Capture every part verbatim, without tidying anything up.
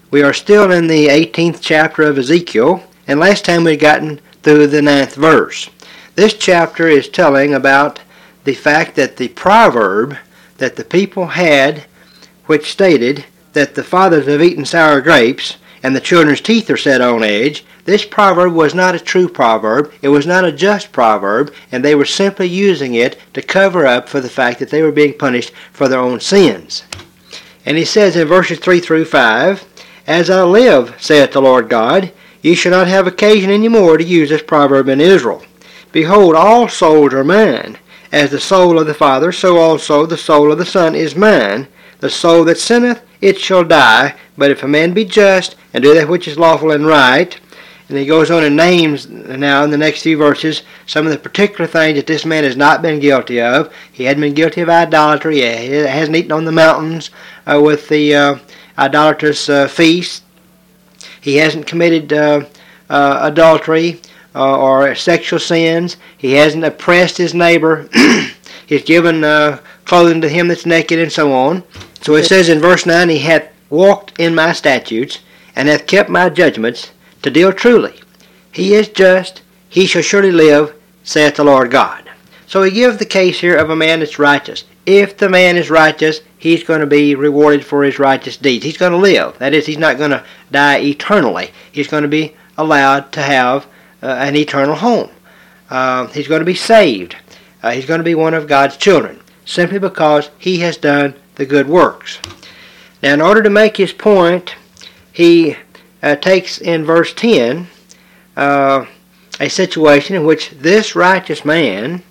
We are still in the eighteenth chapter of Ezekiel, and last time we had gotten through the ninth verse. This chapter is telling about the fact that the proverb that the people had, which stated that the fathers have eaten sour grapes and the children's teeth are set on edge, this proverb was not a true proverb. It was not a just proverb, and they were simply using it to cover up for the fact that they were being punished for their own sins. And he says in verses three through five, "As I live, saith the Lord God, ye shall not have occasion any more to use this proverb in Israel. Behold, all souls are mine. As the soul of the Father, so also the soul of the Son is mine. The soul that sinneth, it shall die. But if a man be just, and do that which is lawful and right," and he goes on and names now in the next few verses some of the particular things that this man has not been guilty of. He hadn't been guilty of idolatry. He hasn't eaten on the mountains uh, with the uh, idolatrous uh, feast. He hasn't committed uh, uh, adultery uh, or sexual sins. He hasn't oppressed his neighbor. He's given uh, clothing to him that's naked, and so on. So it says in verse nine, "He hath walked in my statutes, and hath kept my judgments, to deal truly. He is just, he shall surely live, saith the Lord God." So he gives the case here of a man that's righteous. If the man is righteous, he's going to be rewarded for his righteous deeds. He's going to live. That is, he's not going to die eternally. He's going to be allowed to have uh, an eternal home. Uh, he's going to be saved. Uh, he's going to be one of God's children, simply because he has done the good works. Now, in order to make his point, he uh, takes in verse ten uh, a situation in which this righteous man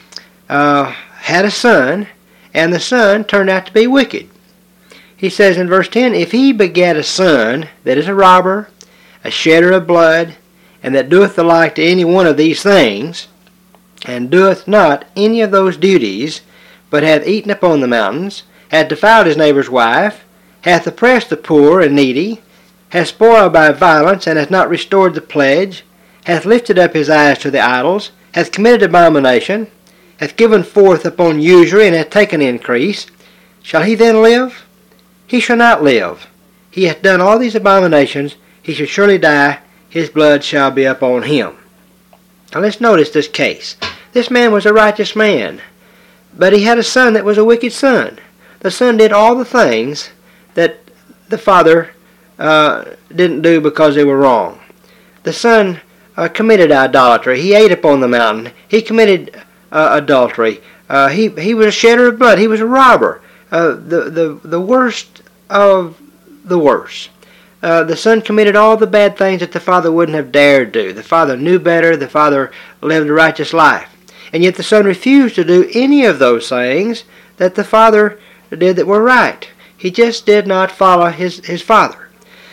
uh, had a son, and the son turned out to be wicked. He says in verse ten, "If he begat a son that is a robber, a shedder of blood, and that doeth the like to any one of these things, and doeth not any of those duties, but hath eaten upon the mountains, hath defiled his neighbor's wife, hath oppressed the poor and needy, hath spoiled by violence, and hath not restored the pledge, hath lifted up his eyes to the idols, hath committed abomination, hath given forth upon usury, and hath taken increase, shall he then live? He shall not live. He hath done all these abominations, he shall surely die, his blood shall be upon him." Now let's notice this case. This man was a righteous man, but he had a son that was a wicked son. The son did all the things that the father uh, didn't do because they were wrong. The son uh, committed idolatry. He ate upon the mountain. He committed uh, adultery. Uh, he he was a shedder of blood. He was a robber. Uh, the the the worst of the worst. Uh, the son committed all the bad things that the father wouldn't have dared do. The father knew better. The father lived a righteous life. And yet the son refused to do any of those things that the father did that were right. He just did not follow his, his father.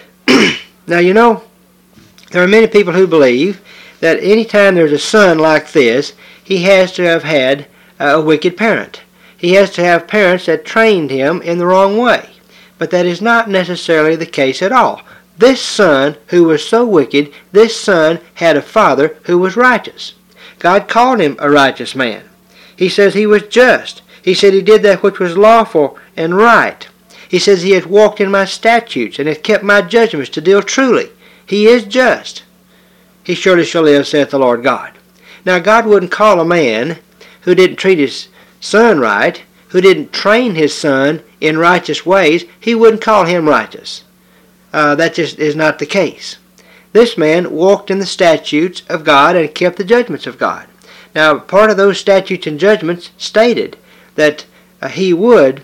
Now, you know, there are many people who believe that any time there's a son like this, he has to have had a wicked parent. He has to have parents that trained him in the wrong way. But that is not necessarily the case at all. This son who was so wicked, this son had a father who was righteous. God called him a righteous man. He says he was just. He said he did that which was lawful and right. He says he hath walked in my statutes and hath kept my judgments to deal truly. He is just. He surely shall live, saith the Lord God. Now God wouldn't call a man who didn't treat his son right, who didn't train his son in righteous ways, he wouldn't call him righteous. Uh, that just is not the case. This man walked in the statutes of God and kept the judgments of God. Now, part of those statutes and judgments stated that uh, he would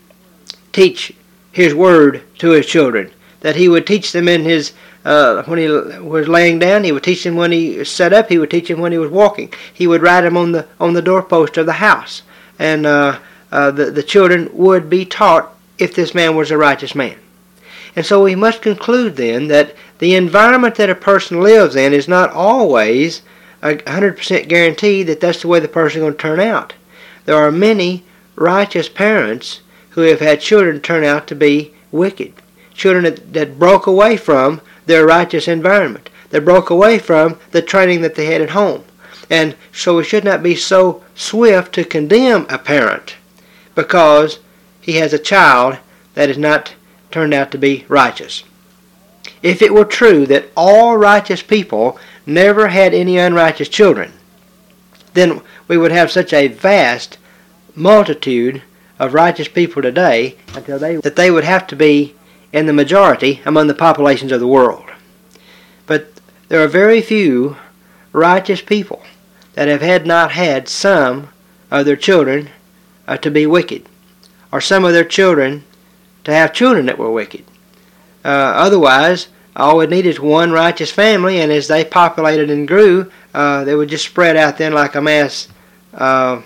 teach his word to his children, that he would teach them in his, uh, when he was laying down, he would teach them when he sat up, he would teach them when he was walking. He would write them on the, on the doorpost of the house. And uh, uh, the, the children would be taught if this man was a righteous man. And so we must conclude then that the environment that a person lives in is not always a one hundred percent guarantee that that's the way the person is going to turn out. There are many righteous parents who have had children turn out to be wicked. Children that, that broke away from their righteous environment. That broke away from the training that they had at home. And so we should not be so swift to condemn a parent because he has a child that is not turned out to be righteous. if it were true that all righteous people never had any unrighteous children, then we would have such a vast multitude of righteous people today until they, that they would have to be in the majority among the populations of the world. But there are very few righteous people that have had not had some of their children uh, to be wicked, or some of their children to have children that were wicked. Uh, otherwise, all we need is one righteous family, and as they populated and grew, uh, they would just spread out then like a mass uh,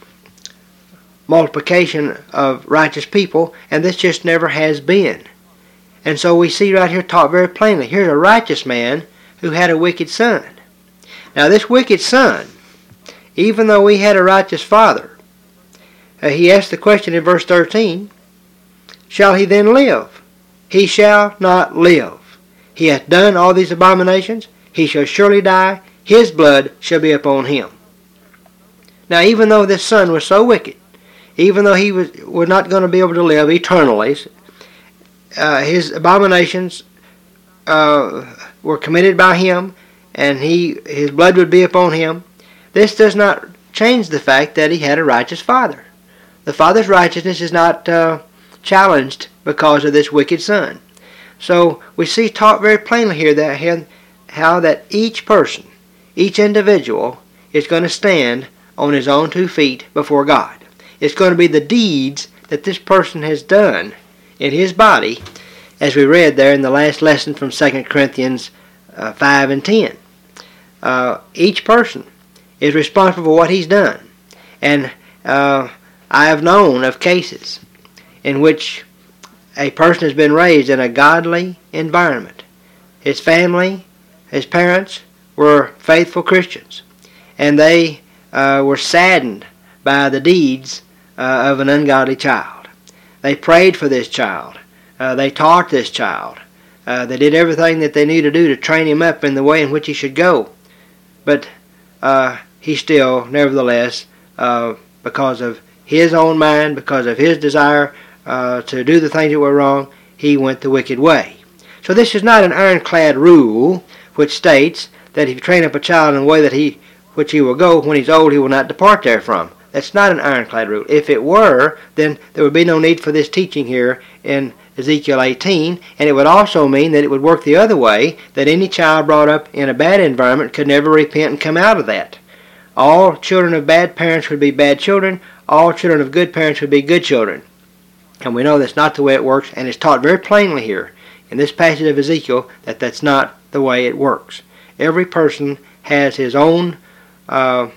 multiplication of righteous people, and this just never has been. And so we see right here taught very plainly, here's a righteous man who had a wicked son. Now this wicked son, even though he had a righteous father, uh, he asked the question in verse thirteen, shall he then live? He shall not live. He hath done all these abominations, he shall surely die, his blood shall be upon him. Now even though this son was so wicked, even though he was, was not going to be able to live eternally, uh, his abominations uh, were committed by him, and he his blood would be upon him. This does not change the fact that he had a righteous father. The father's righteousness is not uh, challenged because of this wicked son. So we see taught very plainly here that how that each person, each individual, is going to stand on his own two feet before God. It's going to be the deeds that this person has done in his body, as we read there in the last lesson from Second Corinthians uh, five and ten. Uh, each person is responsible for what he's done. And uh, I have known of cases in which a person has been raised in a godly environment. His family, his parents were faithful Christians, and they uh, were saddened by the deeds uh, of an ungodly child. They prayed for this child. Uh, they taught this child. Uh, they did everything that they knew to do to train him up in the way in which he should go. But uh, he still, nevertheless, uh, because of his own mind, because of his desire uh, to do the things that were wrong, he went the wicked way. So this is not an ironclad rule which states that if you train up a child in a way that he, which he will go, when he's old he will not depart therefrom. That's not an ironclad rule. If it were, then there would be no need for this teaching here in Ezekiel eighteen, and it would also mean that it would work the other way, that any child brought up in a bad environment could never repent and come out of that. All children of bad parents would be bad children, all children of good parents would be good children. And we know that's not the way it works, and it's taught very plainly here in this passage of Ezekiel that that's not the way it works. Every person has his own uh,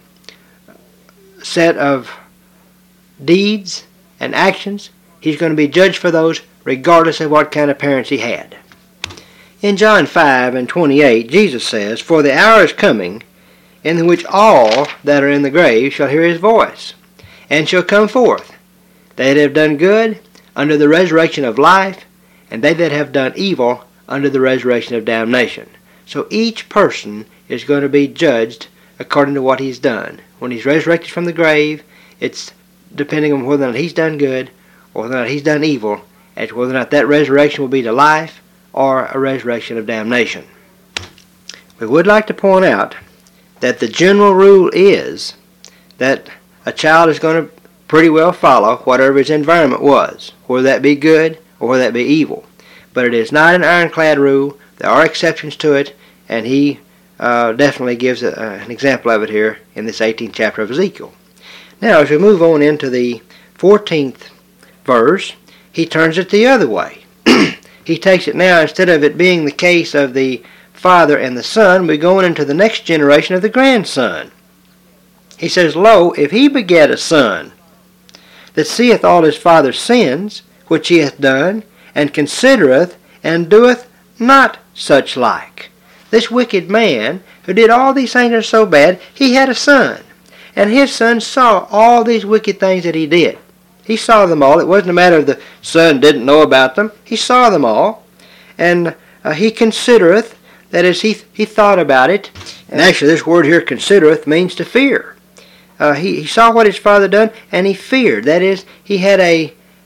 set of deeds and actions. He's going to be judged for those regardless of what kind of parents he had. In John five and twenty-eight, Jesus says, for the hour is coming in which all that are in the grave shall hear his voice, and shall come forth, they that have done good under the resurrection of life, and they that have done evil under the resurrection of damnation. So each person is going to be judged according to what he's done. When he's resurrected from the grave, it's depending on whether or not he's done good or whether or not he's done evil, as to whether or not that resurrection will be to life or a resurrection of damnation. We would like to point out that the general rule is that a child is going to pretty well follow whatever his environment was, whether that be good or whether that be evil. But it is not an ironclad rule. There are exceptions to it, and he uh, definitely gives a, uh, an example of it here in this eighteenth chapter of Ezekiel. Now, as we move on into the fourteenth verse, he turns it the other way. He takes it now, instead of it being the case of the father and the son, we're going into the next generation of the grandson. He says, lo, if he beget a son that seeth all his father's sins, which he hath done, and considereth, and doeth not such like. This wicked man, who did all these things that are so bad, he had a son. And his son saw all these wicked things that he did. He saw them all. It wasn't a matter of the son didn't know about them. He saw them all. And uh, he considereth, that is, he, he thought about it. And actually this word here, considereth, means to fear. Uh, he, he saw what his father done, and he feared. That is, he had a,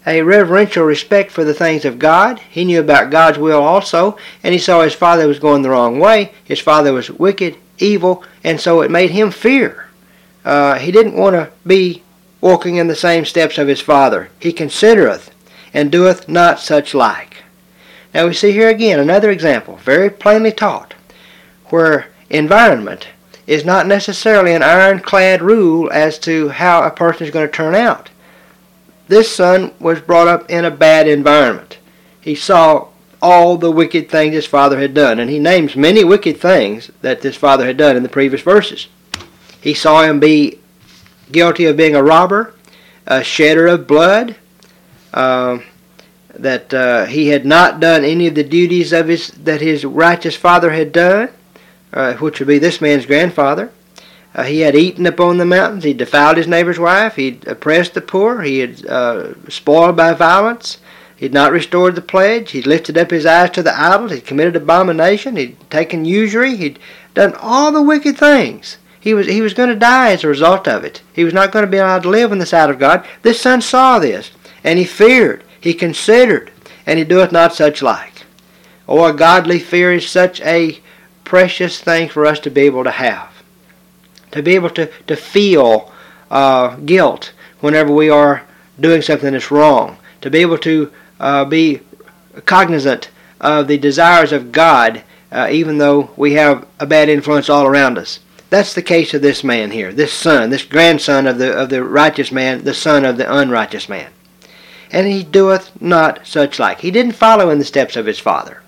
a reverential respect for the things of God. He knew about God's will also, and he saw his father was going the wrong way. His father was wicked, evil, and so it made him fear. Uh, he didn't want to be walking in the same steps of his father. He considereth and doeth not such like. Now we see here again another example, very plainly taught, where environment is not necessarily an ironclad rule as to how a person is going to turn out. This son was brought up in a bad environment. He saw all the wicked things his father had done, and he names many wicked things that this father had done in the previous verses. He saw him be guilty of being a robber, a shedder of blood, uh, that uh, he had not done any of the duties of his that his righteous father had done, uh, which would be this man's grandfather. Uh, he had eaten upon the mountains. He defiled his neighbor's wife. He had oppressed the poor. He had uh, spoiled by violence. He had not restored the pledge. He lifted up his eyes to the idols. He committed abomination. He'd taken usury. He'd done all the wicked things. He was he was going to die as a result of it. He was not going to be allowed to live in the sight of God. This son saw this, and he feared. He considered, and he doeth not such like. Oh, a godly fear is such a precious thing for us to be able to have. To be able to, to feel uh, guilt whenever we are doing something that's wrong. To be able to uh, be cognizant of the desires of God, uh, even though we have a bad influence all around us. That's the case of this man here, this son, this grandson of the of the righteous man, the son of the unrighteous man. And he doeth not such like. He didn't follow in the steps of his father.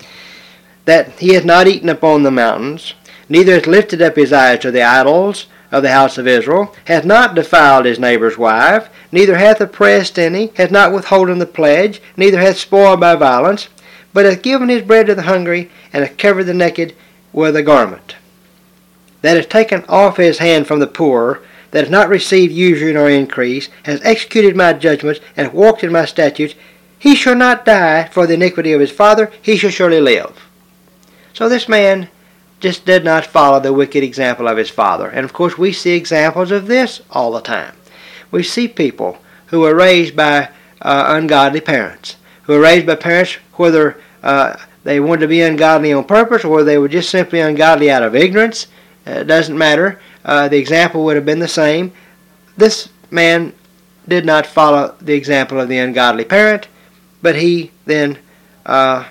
That he hath not eaten upon the mountains, neither hath lifted up his eyes to the idols of the house of Israel, hath not defiled his neighbor's wife, neither hath oppressed any, hath not withholden the pledge, neither hath spoiled by violence, but hath given his bread to the hungry, and hath covered the naked with a garment. That hath taken off his hand from the poor, that hath not received usury nor increase, has executed my judgments, and hath walked in my statutes, he shall not die for the iniquity of his father, he shall surely live. So this man just did not follow the wicked example of his father. And of course we see examples of this all the time. We see people who were raised by uh, ungodly parents, who were raised by parents whether uh, they wanted to be ungodly on purpose or whether they were just simply ungodly out of ignorance. Uh, it doesn't matter. Uh, the example would have been the same. This man did not follow the example of the ungodly parent, but he then uh,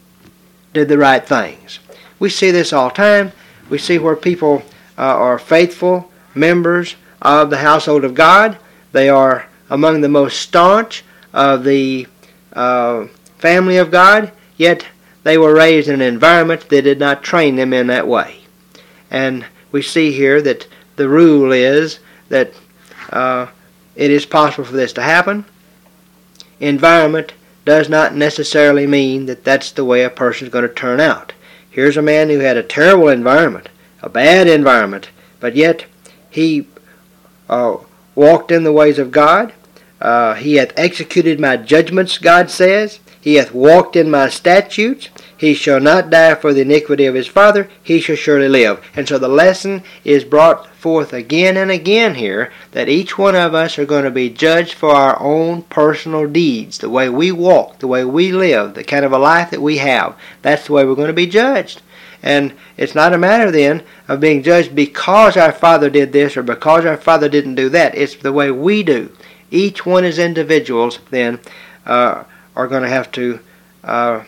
did the right things. We see this all the time. We see where people uh, are faithful members of the household of God. They are among the most staunch of the uh, family of God, yet they were raised in an environment that did not train them in that way. And we see here that the rule is that uh, it is possible for this to happen. Environment does not necessarily mean that that's the way a person is going to turn out. Here's a man who had a terrible environment, a bad environment, but yet he uh, walked in the ways of God. Uh, he hath executed my judgments, God says. He hath walked in my statutes. He shall not die for the iniquity of his father. He shall surely live. And so the lesson is brought forth again and again here that each one of us are going to be judged for our own personal deeds, the way we walk, the way we live, the kind of a life that we have. That's the way we're going to be judged. And it's not a matter then of being judged because our father did this or because our father didn't do that. It's the way we do. Each one as individuals then uh, are going to have to uh,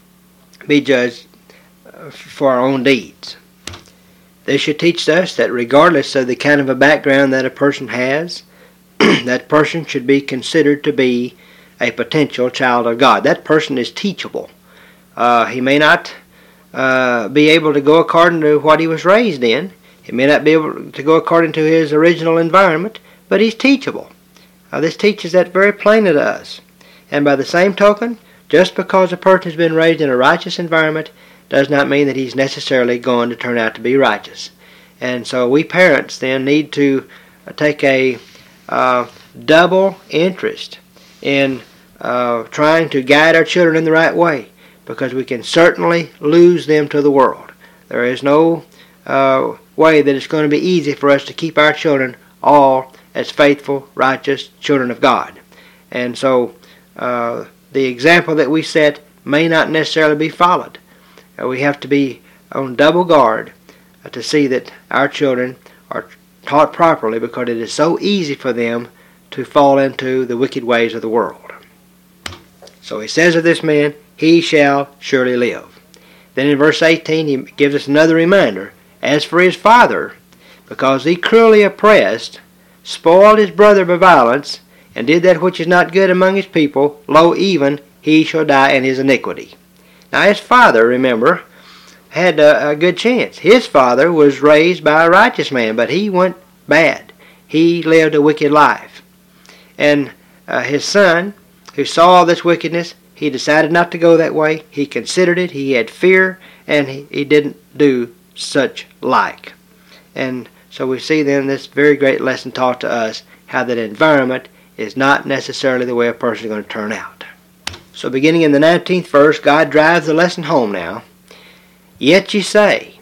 be judged for our own deeds. This should teach us that regardless of the kind of a background that a person has, that person should be considered to be a potential child of God. That person is teachable. Uh, he may not uh, be able to go according to what he was raised in. He may not be able to go according to his original environment, but he's teachable. Uh, this teaches that very plainly to us. And by the same token, just because a person has been raised in a righteous environment does not mean that he's necessarily going to turn out to be righteous. And so we parents then need to take a uh, double interest in uh, trying to guide our children in the right way, because we can certainly lose them to the world. There is no uh, way that it's going to be easy for us to keep our children all as faithful, righteous children of God. And so uh, the example that we set may not necessarily be followed. Uh, we have to be on double guard uh, to see that our children are taught properly, because it is so easy for them to fall into the wicked ways of the world. So he says of this man, he shall surely live. Then in verse eighteen he gives us another reminder. As for his father, because he cruelly oppressed, spoiled his brother by violence, and did that which is not good among his people, lo, even he shall die in his iniquity. Now his father, remember, had a, a good chance. His father was raised by a righteous man, but he went bad. He lived a wicked life. And uh, his son, who saw all this wickedness, he decided not to go that way. He considered it. He had fear, and he, he didn't do such like. And so we see then this very great lesson taught to us, how that environment is not necessarily the way a person is going to turn out. So beginning in the nineteenth verse, God drives the lesson home now. Yet ye say,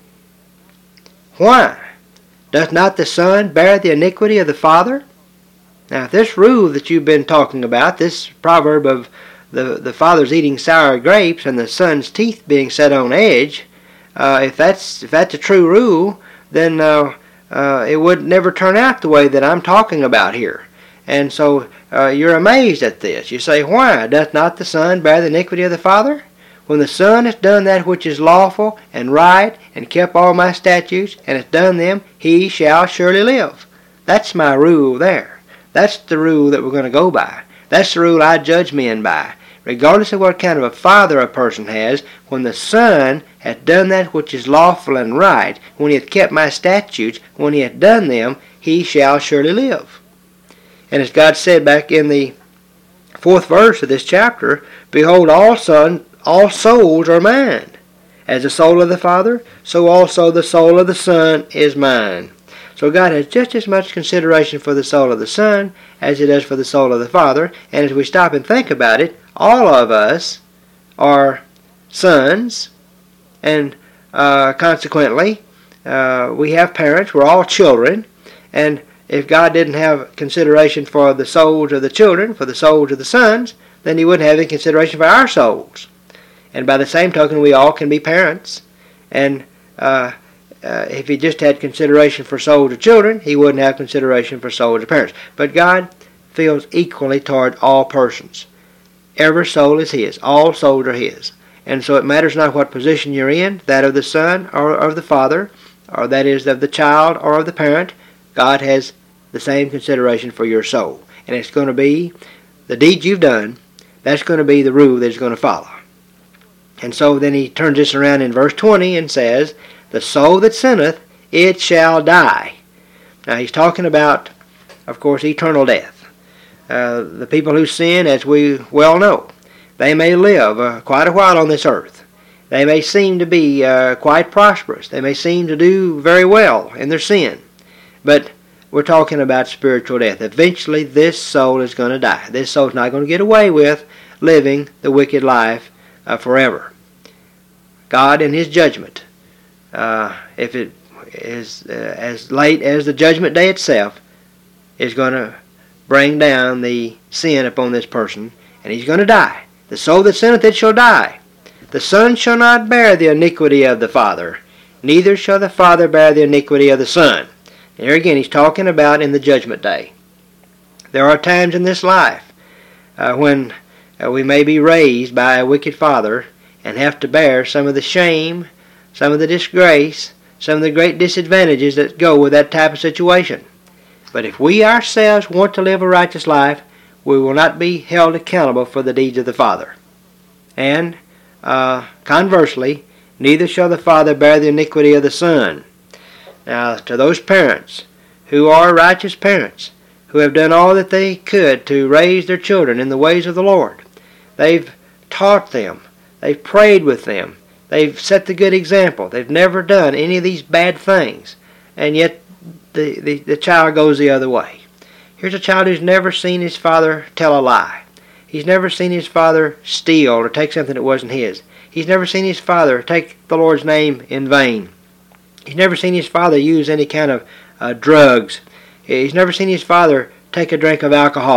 why? Doth not the Son bear the iniquity of the Father? Now this rule that you've been talking about, this proverb of the, the father's eating sour grapes and the son's teeth being set on edge, uh, if that's if that's a true rule, then uh, uh, it would never turn out the way that I'm talking about here. And so uh, you're amazed at this. You say, why? Doth not the Son bear the iniquity of the Father? When the Son has done that which is lawful and right, and kept all my statutes, and has done them, he shall surely live. That's my rule there. That's the rule that we're going to go by. That's the rule I judge men by. Regardless of what kind of a father a person has, when the Son hath done that which is lawful and right, when he hath kept my statutes, when he hath done them, he shall surely live. And as God said back in the fourth verse of this chapter, behold, all son, all souls are mine. As the soul of the Father, so also the soul of the Son is mine. So God has just as much consideration for the soul of the Son as he does for the soul of the Father. And as we stop and think about it, all of us are sons, and uh, consequently, uh, we have parents. We're all children. And if God didn't have consideration for the souls of the children, for the souls of the sons, then he wouldn't have any consideration for our souls. And by the same token, we all can be parents. And uh, uh, if he just had consideration for souls of children, he wouldn't have consideration for souls of parents. But God feels equally toward all persons. Every soul is his. All souls are his. And so it matters not what position you're in, that of the son or of the father, or that is of the child or of the parent. God has the same consideration for your soul. And it's going to be the deeds you've done, that's going to be the rule that's going to follow. And so then he turns this around in verse twenty and says, the soul that sinneth, it shall die. Now he's talking about, of course, eternal death. Uh, the people who sin, as we well know, they may live uh, quite a while on this earth. They may seem to be uh, quite prosperous. They may seem to do very well in their sin. But we're talking about spiritual death. Eventually this soul is going to die. This soul is not going to get away with living the wicked life uh, forever. God in his judgment, uh, if it is uh, as late as the judgment day itself, is going to bring down the sin upon this person, and he's going to die. The soul that sinneth, it shall die. The Son shall not bear the iniquity of the Father, neither shall the Father bear the iniquity of the Son. Here again, he's talking about in the judgment day. There are times in this life uh, when uh, we may be raised by a wicked father and have to bear some of the shame, some of the disgrace, some of the great disadvantages that go with that type of situation. But if we ourselves want to live a righteous life, we will not be held accountable for the deeds of the Father. And uh, conversely, neither shall the Father bear the iniquity of the Son. Now, to those parents who are righteous parents, who have done all that they could to raise their children in the ways of the Lord, they've taught them, they've prayed with them, they've set the good example, they've never done any of these bad things, and yet the, the, the child goes the other way. Here's a child who's never seen his father tell a lie. He's never seen his father steal or take something that wasn't his. He's never seen his father take the Lord's name in vain. He's never seen his father use any kind of uh, drugs. He's never seen his father take a drink of alcohol.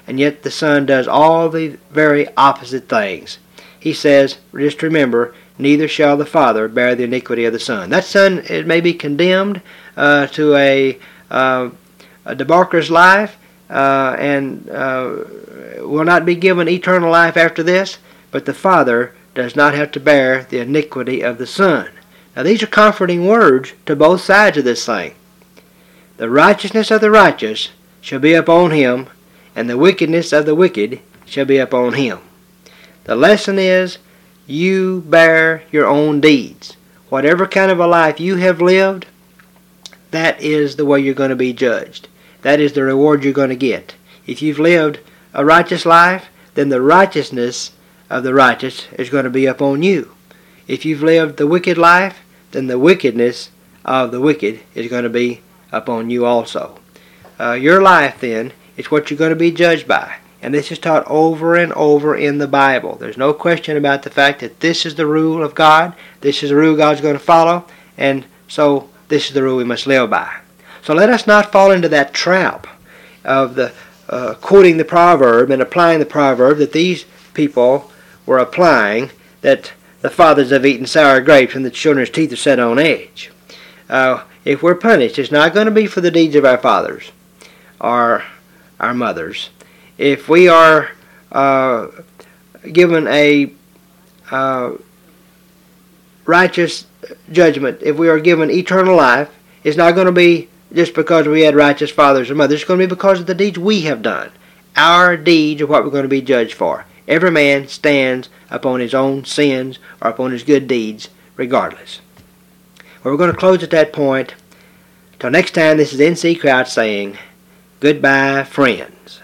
and yet the Son does all the very opposite things. He says, just remember, neither shall the Father bear the iniquity of the Son. That Son, it may be condemned uh, to a, uh, a debaucher's life uh, and uh, will not be given eternal life after this, but the Father does not have to bear the iniquity of the Son. Now these are comforting words to both sides of this thing. The righteousness of the righteous shall be upon him, and the wickedness of the wicked shall be upon him. The lesson is, you bear your own deeds. Whatever kind of a life you have lived, that is the way you're going to be judged. That is the reward you're going to get. If you've lived a righteous life, then the righteousness of the righteous is going to be upon you. If you've lived the wicked life, then the wickedness of the wicked is going to be upon you also. Uh, your life, then, is what you're going to be judged by. And this is taught over and over in the Bible. There's no question about the fact that this is the rule of God. This is the rule God's going to follow. And so this is the rule we must live by. So let us not fall into that trap of the uh, quoting the proverb and applying the proverb that these people were applying, that the fathers have eaten sour grapes and the children's teeth are set on edge. Uh, if we're punished, it's not going to be for the deeds of our fathers or our mothers. If we are uh, given a uh, righteous judgment, if we are given eternal life, it's not going to be just because we had righteous fathers or mothers. It's going to be because of the deeds we have done. Our deeds are what we're going to be judged for. Every man stands upon his own sins or upon his good deeds, regardless. Well, we're going to close at that point. Till next time, this is N C Crouch saying, goodbye, friends.